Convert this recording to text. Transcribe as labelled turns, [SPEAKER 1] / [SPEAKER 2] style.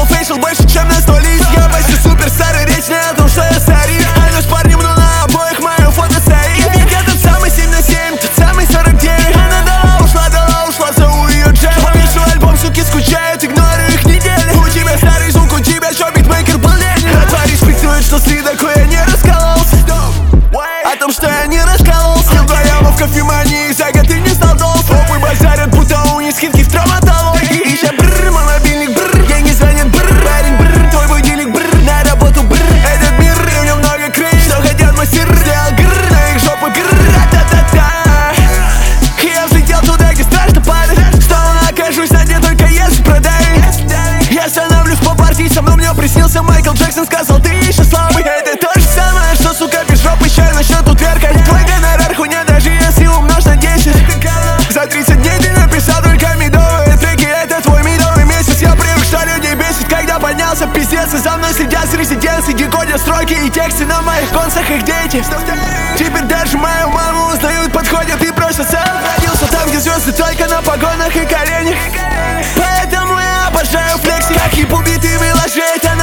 [SPEAKER 1] Пошел фейшл больше, чем на 100 лист. Я почти суперстар, и речь не о том, что я старик. А с парнем, но на обоих мое фото стоит. Ведь я тот самый 7/7, тот самый 49. Она дала, ушла, зову ее Джем. Пишу альбом, суки скучают, игнорю их недели. У тебя старый звук, у тебя чё, битмейкер был ленин. А тварь респектует, что ты такой, я не раскололся. О том, что я не раскололся. Вдвоем в кофемании, за год ты не стал долг. Опы базарят, будто у них скидки в травматологии. И ща бррр, мой мобильник бррр, деньги звонят бррр. Парень бррр, твой будильник бррр, на работу бррр. Этот мир, и в нем много крыш, что хотят мастер. Сделал гррр, на их жопы гррр, та-та-та. Я взлетел туда, где страшно падать. Снова окажусь на дне, только если продавить. Я становлюсь по партии, со мной мне приснился Майкл Джексон. Сказал, ты еще слабый. Это то же самое, что, сука, без жопы ща начнет утверкать. Твой гонорар хуйня, даже если умножь на 10. За 30 дней ты написал только медовые треки. Это твой медовый месяц. Я привык, что людей бесит, когда поднялся пиздец. И за мной следят с резиденции, декодят строки и тексты на моих концах их дети. Теперь даже мою маму узнают, подходят и просят. Сам родился там, где звезды только на погонах и коленях. Поэтому я обожаю флекси, как хип убитый выложить.